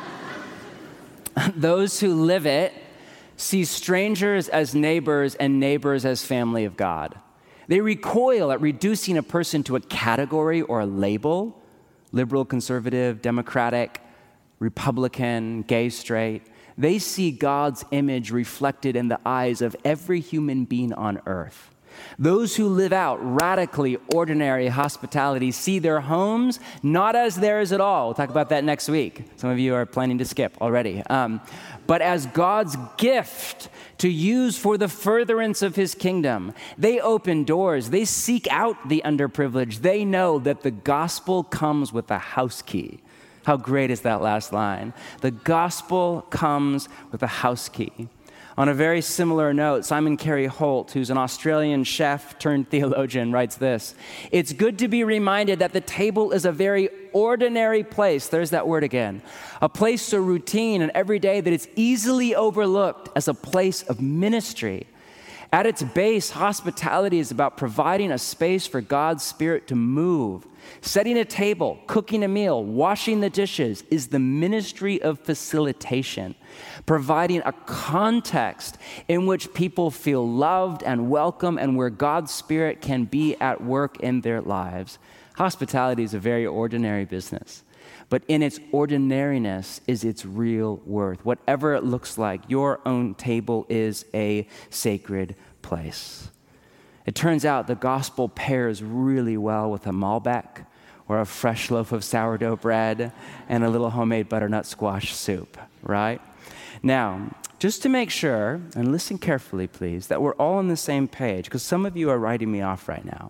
those who live it see strangers as neighbors and neighbors as family of God. They recoil at reducing a person to a category or a label: liberal, conservative, democratic, Republican, gay, straight. They see God's image reflected in the eyes of every human being on earth. Those who live out radically ordinary hospitality see their homes not as theirs at all. We'll talk about that next week. Some of you are planning to skip already. Um, but as God's gift to use for the furtherance of his kingdom. They open doors. They seek out the underprivileged. They know that the gospel comes with a house key. How great is that last line? The gospel comes with a house key. On a very similar note, Simon Carey Holt, who's an Australian chef turned theologian, writes this: "It's good to be reminded that the table is a very ordinary place." There's that word again. A place so routine and everyday that it's easily overlooked as a place of ministry. At its base, hospitality is about providing a space for God's Spirit to move. Setting a table, cooking a meal, washing the dishes is the ministry of facilitation, providing a context in which people feel loved and welcome and where God's Spirit can be at work in their lives. Hospitality is a very ordinary business, but in its ordinariness is its real worth. Whatever it looks like, your own table is a sacred place. It turns out the gospel pairs really well with a Malbec or a fresh loaf of sourdough bread and a little homemade butternut squash soup, right? Now, just to make sure, and listen carefully, please, that we're all on the same page, because some of you are writing me off right now,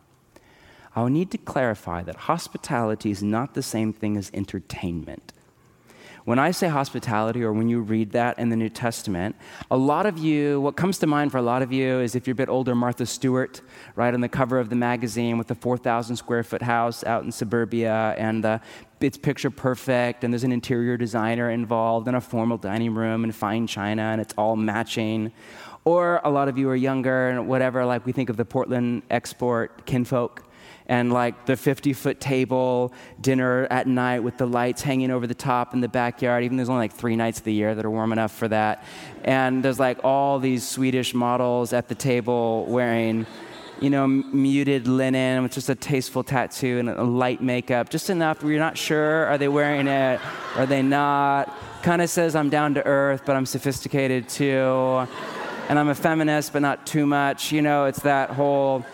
I will need to clarify that hospitality is not the same thing as entertainment. When I say hospitality, or when you read that in the New Testament, a lot of you, what comes to mind for a lot of you is, if you're a bit older, Martha Stewart, right on the cover of the magazine with the four thousand square foot house out in suburbia, and the, it's picture perfect, and there's an interior designer involved, and a formal dining room, and fine china, and it's all matching. Or a lot of you are younger, and whatever, like we think of the Portland Export Kinfolk, and like the fifty-foot table, dinner at night with the lights hanging over the top in the backyard. Even there's only like three nights of the year that are warm enough for that. And there's like all these Swedish models at the table wearing, you know, muted linen with just a tasteful tattoo and a light makeup, just enough where you're not sure, are they wearing it, are they not? Kind of says I'm down to earth, but I'm sophisticated too. And I'm a feminist, but not too much. You know, it's that whole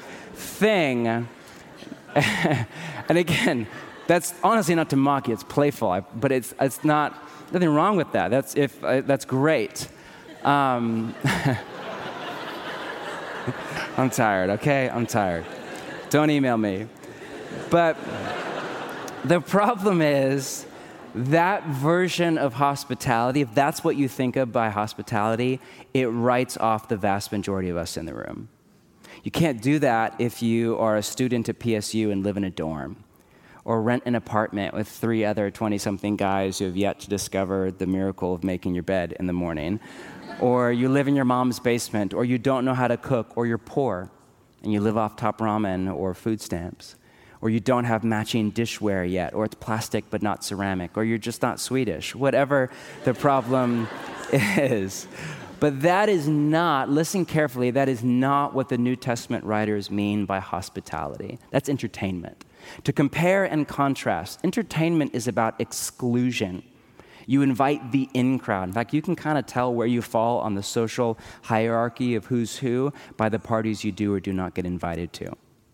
thing. And again, that's honestly not to mock you, it's playful, I, but it's it's not, nothing wrong with that. That's if uh, that's great. Um, I'm tired, okay? I'm tired. Don't email me. But the problem is that version of hospitality, if that's what you think of by hospitality, it writes off the vast majority of us in the room. You can't do that if you are a student at P S U and live in a dorm, or rent an apartment with three other twenty-something guys who have yet to discover the miracle of making your bed in the morning, or you live in your mom's basement, or you don't know how to cook, or you're poor and you live off top ramen or food stamps, or you don't have matching dishware yet, or it's plastic but not ceramic, or you're just not Swedish, whatever the problem is. But that is not, listen carefully, that is not what the New Testament writers mean by hospitality. That's entertainment. To compare and contrast, entertainment is about exclusion. You invite the in crowd. In fact, you can kind of tell where you fall on the social hierarchy of who's who by the parties you do or do not get invited to.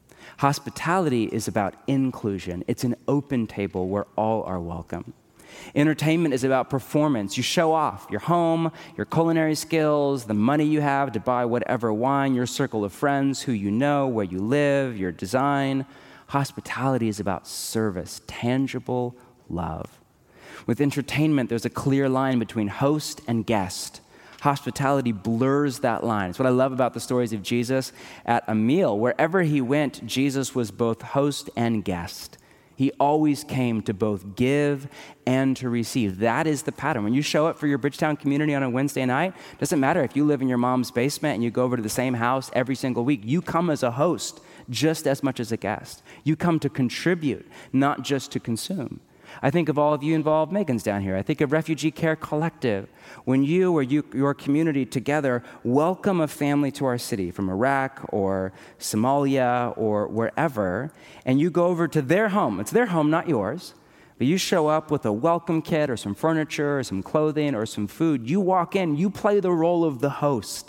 Hospitality is about inclusion. It's an open table where all are welcome. Entertainment is about performance. You show off your home, your culinary skills, the money you have to buy whatever wine, your circle of friends, who you know, where you live, your design. Hospitality is about service, tangible love. With entertainment, there's a clear line between host and guest. Hospitality blurs that line. It's what I love about the stories of Jesus at a meal. Wherever he went, Jesus was both host and guest. He always came to both give and to receive. That is the pattern. When you show up for your Bridgetown community on a Wednesday night, doesn't matter if you live in your mom's basement and you go over to the same house every single week. You come as a host just as much as a guest. You come to contribute, not just to consume. I think of all of you involved Megans down here. I think of Refugee Care Collective. When you or you, your community together welcome a family to our city from Iraq or Somalia or wherever, and you go over to their home. It's their home, not yours. But you show up with a welcome kit or some furniture or some clothing or some food. You walk in, you play the role of the host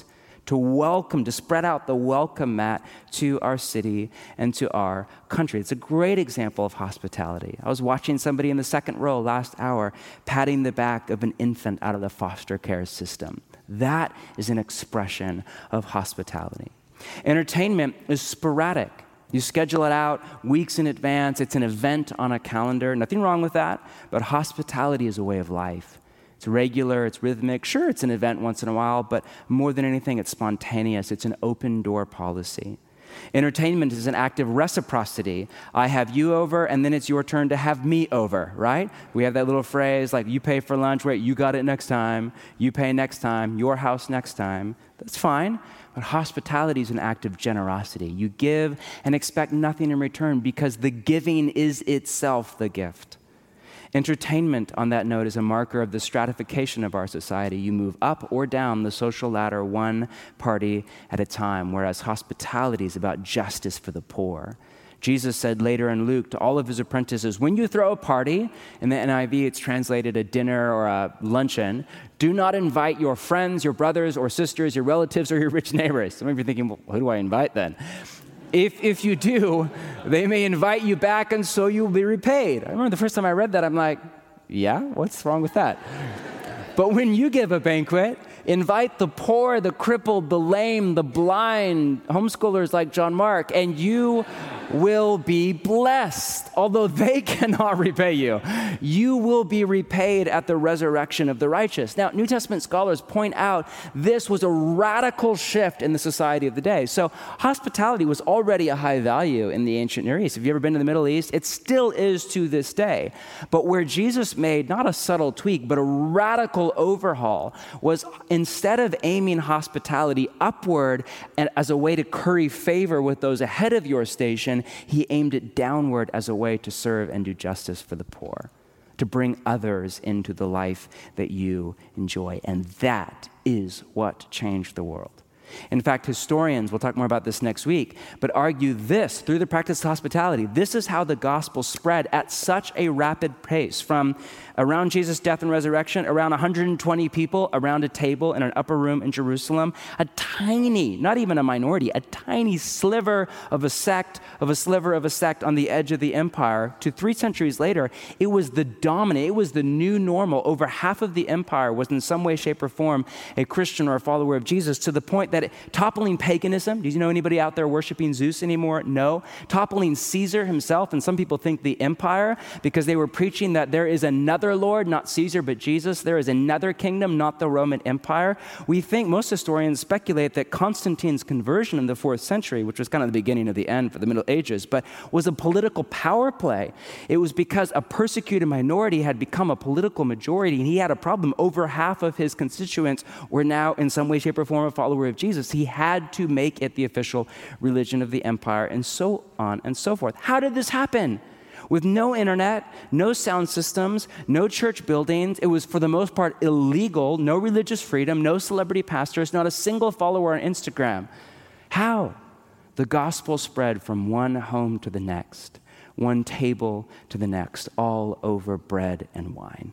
to welcome, to spread out the welcome mat to our city and to our country. It's a great example of hospitality. I was watching somebody in the second row last hour patting the back of an infant out of the foster care system. That is an expression of hospitality. Entertainment is sporadic. You schedule it out weeks in advance. It's an event on a calendar. Nothing wrong with that, but hospitality is a way of life. It's regular, it's rhythmic. Sure, it's an event once in a while, but more than anything, it's spontaneous. It's an open door policy. Entertainment is an act of reciprocity. I have you over, and then it's your turn to have me over, right? We have that little phrase like, you pay for lunch, wait, you got it next time. You pay next time, your house next time. That's fine, but hospitality is an act of generosity. You give and expect nothing in return because the giving is itself the gift. Entertainment, on that note, is a marker of the stratification of our society. You move up or down the social ladder one party at a time, whereas hospitality is about justice for the poor. Jesus said later in Luke to all of his apprentices, when you throw a party, in the N I V it's translated a dinner or a luncheon, do not invite your friends, your brothers or sisters, your relatives, or your rich neighbors. Some of you are thinking, well, who do I invite then? If if you do, they may invite you back and so you'll be repaid. I remember the first time I read that, I'm like, yeah, what's wrong with that? But when you give a banquet, invite the poor, the crippled, the lame, the blind, homeschoolers like John Mark, and you will be blessed. Although they cannot repay you, you will be repaid at the resurrection of the righteous. Now, New Testament scholars point out this was a radical shift in the society of the day. So hospitality was already a high value in the ancient Near East. Have you ever been to the Middle East? It still is to this day. But where Jesus made not a subtle tweak, but a radical overhaul was instead of aiming hospitality upward and as a way to curry favor with those ahead of your station, he aimed it downward as a way to serve and do justice for the poor, to bring others into the life that you enjoy. And that is what changed the world. In fact, historians, we'll talk more about this next week, but argue this through the practice of hospitality. This is how the gospel spread at such a rapid pace from around Jesus' death and resurrection, around one hundred twenty people around a table in an upper room in Jerusalem, a tiny, not even a minority, a tiny sliver of a sect, of a sliver of a sect on the edge of the empire, to three centuries later, it was the dominant, it was the new normal. Over half of the empire was in some way, shape, or form a Christian or a follower of Jesus, to the point that it, toppling paganism, do you know anybody out there worshiping Zeus anymore? No. Toppling Caesar himself, and some people think the empire, because they were preaching that there is another Lord, not Caesar, but Jesus. There is another kingdom, not the Roman Empire. We think, most historians speculate that Constantine's conversion in the fourth century, which was kind of the beginning of the end for the Middle Ages, but was a political power play. It was because a persecuted minority had become a political majority, and he had a problem. Over half of his constituents were now in some way, shape, or form a follower of Jesus. He had to make it the official religion of the empire, and so on and so forth. How did this happen? With no internet, no sound systems, no church buildings. It was, for the most part, illegal, no religious freedom, no celebrity pastors, not a single follower on Instagram. How? The gospel spread from one home to the next, one table to the next, all over bread and wine.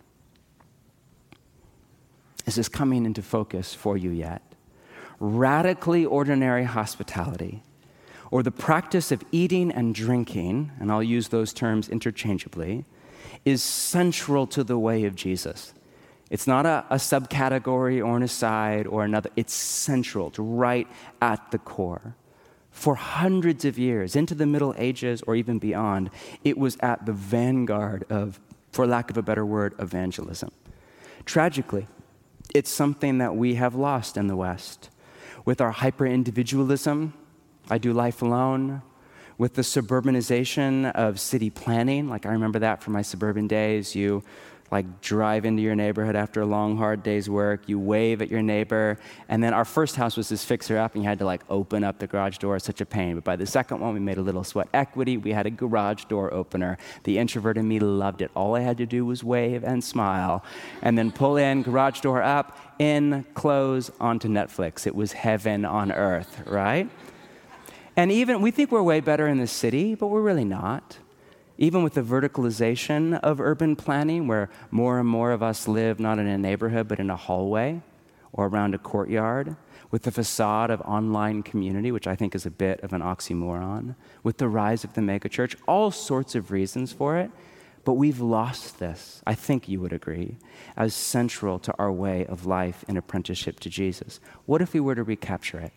Is this coming into focus for you yet? Radically ordinary hospitality, or the practice of eating and drinking, and I'll use those terms interchangeably, is central to the way of Jesus. It's not a, a subcategory or an aside or another. It's central, to right at the core. For hundreds of years, into the Middle Ages or even beyond, it was at the vanguard of, for lack of a better word, evangelism. Tragically, it's something that we have lost in the West. With our hyper-individualism, I do life alone. With the suburbanization of city planning, like I remember that from my suburban days, you like drive into your neighborhood after a long, hard day's work, you wave at your neighbor, and then our first house was this fixer-up, and you had to like open up the garage door. Such a pain. But by the second one, we made a little sweat equity. We had a garage door opener. The introvert in me loved it. All I had to do was wave and smile, and then pull in, garage door up, in, close, onto Netflix. It was heaven on earth, right? And even, we think we're way better in the city, but we're really not. Even with the verticalization of urban planning, where more and more of us live not in a neighborhood, but in a hallway, or around a courtyard, with the facade of online community, which I think is a bit of an oxymoron, with the rise of the megachurch, all sorts of reasons for it. But we've lost this, I think you would agree, as central to our way of life in apprenticeship to Jesus. What if we were to recapture it?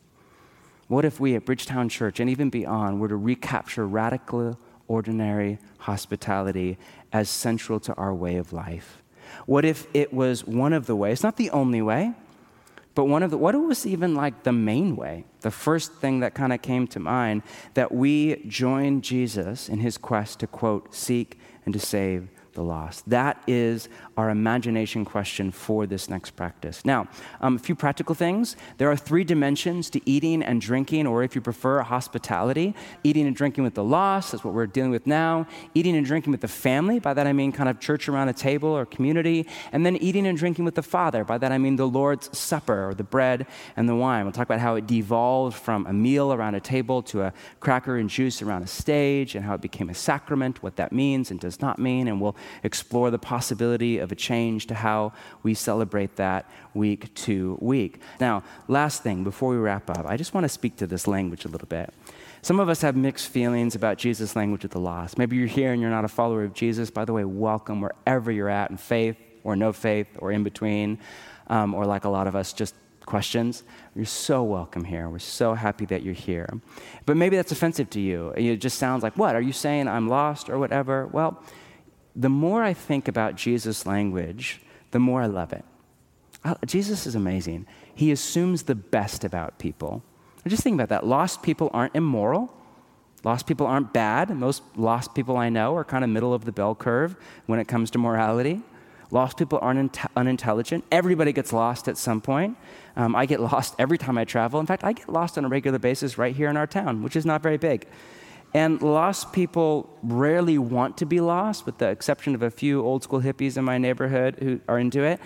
What if we at Bridgetown Church and even beyond were to recapture radical, ordinary hospitality as central to our way of life? What if it was one of the ways, not the only way, but one of the, what if it was even like the main way, the first thing that kind of came to mind, that we join Jesus in his quest to, quote, seek and to save the lost? That is our imagination question for this next practice. Now, um, a few practical things. There are three dimensions to eating and drinking, or if you prefer, hospitality. Eating and drinking with the lost, that's what we're dealing with now. Eating and drinking with the family, by that I mean kind of church around a table or community. And then eating and drinking with the Father, by that I mean the Lord's Supper, or the bread and the wine. We'll talk about how it devolved from a meal around a table to a cracker and juice around a stage, and how it became a sacrament, what that means and does not mean, and we'll explore the possibility of a change to how we celebrate that week to week. Now, last thing, before we wrap up, I just want to speak to this language a little bit. Some of us have mixed feelings about Jesus' language of the lost. Maybe you're here and you're not a follower of Jesus. By the way, welcome wherever you're at in faith or no faith or in between, um, or like a lot of us, just questions. You're so welcome here. We're so happy that you're here. But maybe that's offensive to you. It just sounds like, what? Are you saying I'm lost or whatever? Well, the more I think about Jesus' language, the more I love it. I, Jesus is amazing. He assumes the best about people. Just think about that. Lost people aren't immoral. Lost people aren't bad. Most lost people I know are kind of middle of the bell curve when it comes to morality. Lost people aren't in- unintelligent. Everybody gets lost at some point. Um, I get lost every time I travel. In fact, I get lost on a regular basis right here in our town, which is not very big. And lost people rarely want to be lost, with the exception of a few old school hippies in my neighborhood who are into it.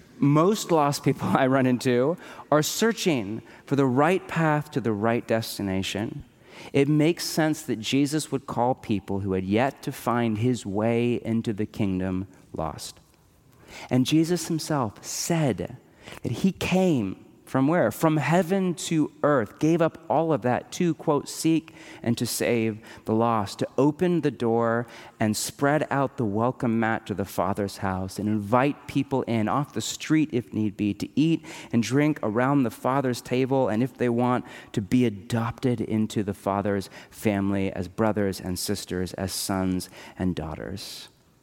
Most lost people I run into are searching for the right path to the right destination. It makes sense that Jesus would call people who had yet to find his way into the kingdom lost. And Jesus himself said that he came from where? From heaven to earth, gave up all of that to, quote, seek and to save the lost, to open the door and spread out the welcome mat to the Father's house and invite people in off the street if need be, to eat and drink around the Father's table, and if they want, to be adopted into the Father's family as brothers and sisters, as sons and daughters.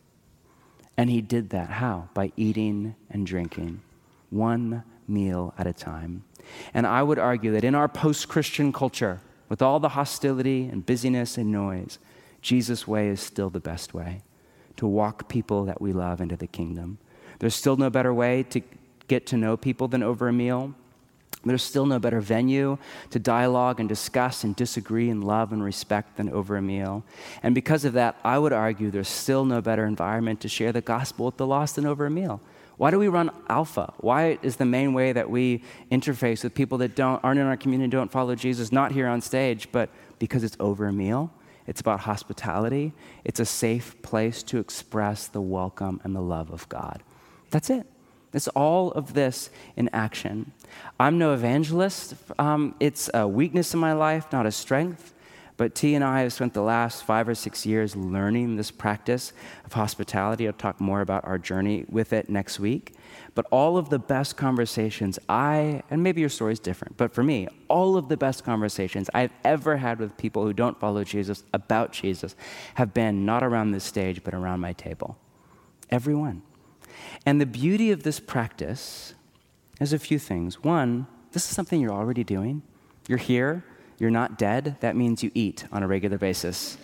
And he did that how? By eating and drinking, one meal at a time. And I would argue that in our post-Christian culture, with all the hostility and busyness and noise, Jesus' way is still the best way to walk people that we love into the kingdom. There's still no better way to get to know people than over a meal. There's still no better venue to dialogue and discuss and disagree and love and respect than over a meal. And because of that, I would argue there's still no better environment to share the gospel with the lost than over a meal. Why do we run Alpha? Why is the main way that we interface with people that don't aren't in our community, don't follow Jesus, not here on stage, but because it's over a meal? It's about hospitality. It's a safe place to express the welcome and the love of God. That's it. It's all of this in action. I'm no evangelist. Um, it's a weakness in my life, not a strength. But T and I have spent the last five or six years learning this practice of hospitality. I'll talk more about our journey with it next week. But all of the best conversations I, and maybe your story is different, but for me, all of the best conversations I've ever had with people who don't follow Jesus about Jesus have been not around this stage, but around my table. Everyone. And the beauty of this practice is a few things. One, this is something you're already doing. You're here. You're not dead. That means you eat on a regular basis.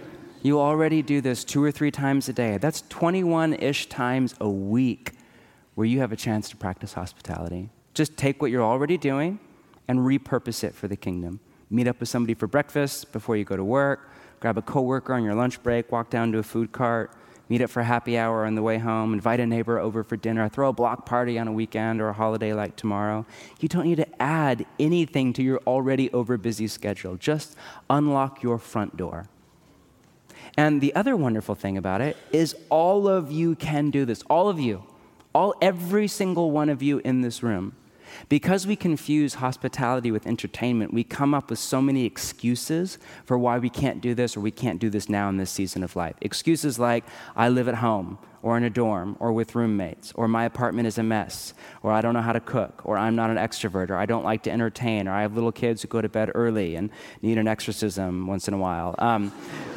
You already do this two or three times a day. That's twenty-one-ish times a week where you have a chance to practice hospitality. Just take what you're already doing and repurpose it for the kingdom. Meet up with somebody for breakfast before you go to work. Grab a coworker on your lunch break. Walk down to a food cart. Meet up for happy hour on the way home, invite a neighbor over for dinner, throw a block party on a weekend or a holiday like tomorrow. You don't need to add anything to your already over-busy schedule. Just unlock your front door. And the other wonderful thing about it is all of you can do this. All of you. All, every single one of you in this room. Because we confuse hospitality with entertainment, we come up with so many excuses for why we can't do this or we can't do this now in this season of life. Excuses like, I live at home, or in a dorm, or with roommates, or my apartment is a mess, or I don't know how to cook, or I'm not an extrovert, or I don't like to entertain, or I have little kids who go to bed early and need an exorcism once in a while. Um,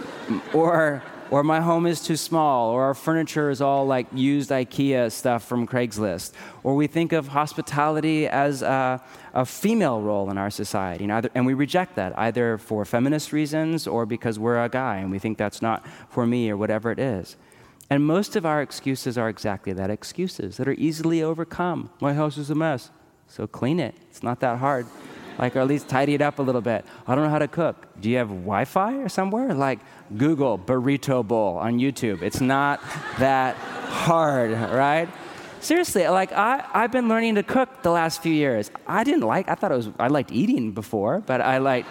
or... Or my home is too small, or our furniture is all like used IKEA stuff from Craigslist. Or we think of hospitality as a, a female role in our society, and, either, and we reject that, either for feminist reasons or because we're a guy, and we think that's not for me or whatever it is. And most of our excuses are exactly that, excuses that are easily overcome. My house is a mess, so clean it. It's not that hard. Like, or at least tidy it up a little bit. I don't know how to cook. Do you have Wi-Fi or somewhere? Like, Google burrito bowl on YouTube. It's not that hard, right? Seriously, like, I, I've been learning to cook the last few years. I didn't like, I thought it was, I liked eating before, but I like,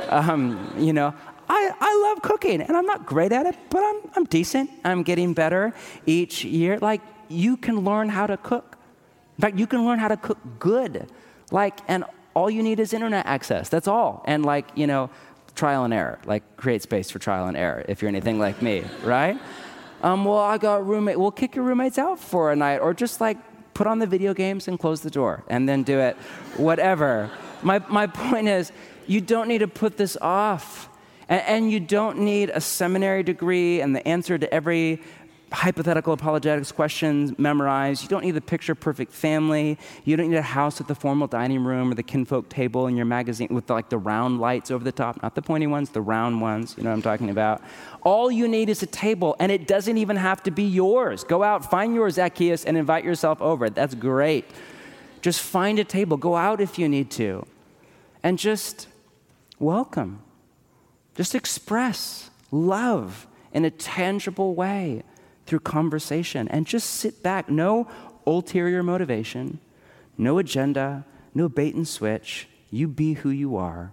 um, you know, I, I love cooking, and I'm not great at it, but I'm, I'm decent. I'm getting better each year. Like, you can learn how to cook. In fact, you can learn how to cook good. Like, and all you need is internet access. That's all. And like, you know, trial and error. Like, create space for trial and error if you're anything like me, right? Um, well, I got a roommate. Well, kick your roommates out for a night, or just like put on the video games and close the door and then do it, whatever. My, my point is, you don't need to put this off. And, and you don't need a seminary degree and the answer to every hypothetical apologetics questions memorized. You don't need the picture-perfect family. You don't need a house with the formal dining room or the kinfolk table in your magazine with like the round lights over the top, not the pointy ones, the round ones. You know what I'm talking about? All you need is a table, and it doesn't even have to be yours. Go out, find yours, Zacchaeus, and invite yourself over. That's great. Just find a table. Go out if you need to, and just welcome. Just express love in a tangible way through conversation, and just sit back. No ulterior motivation, no agenda, no bait and switch. You be who you are.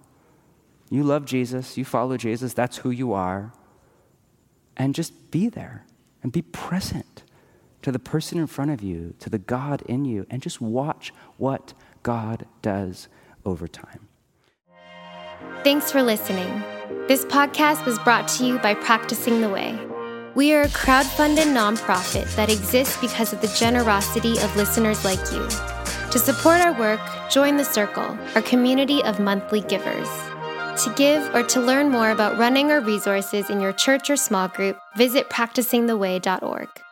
You love Jesus, you follow Jesus, that's who you are. And just be there and be present to the person in front of you, to the God in you, and just watch what God does over time.
Thanks for listening. This podcast was brought to you by Practicing the Way. We are a crowdfunded nonprofit that exists because of the generosity of listeners like you. To support our work, join The Circle, our community of monthly givers. To give or to learn more about running our resources in your church or small group, visit practicing the way dot org.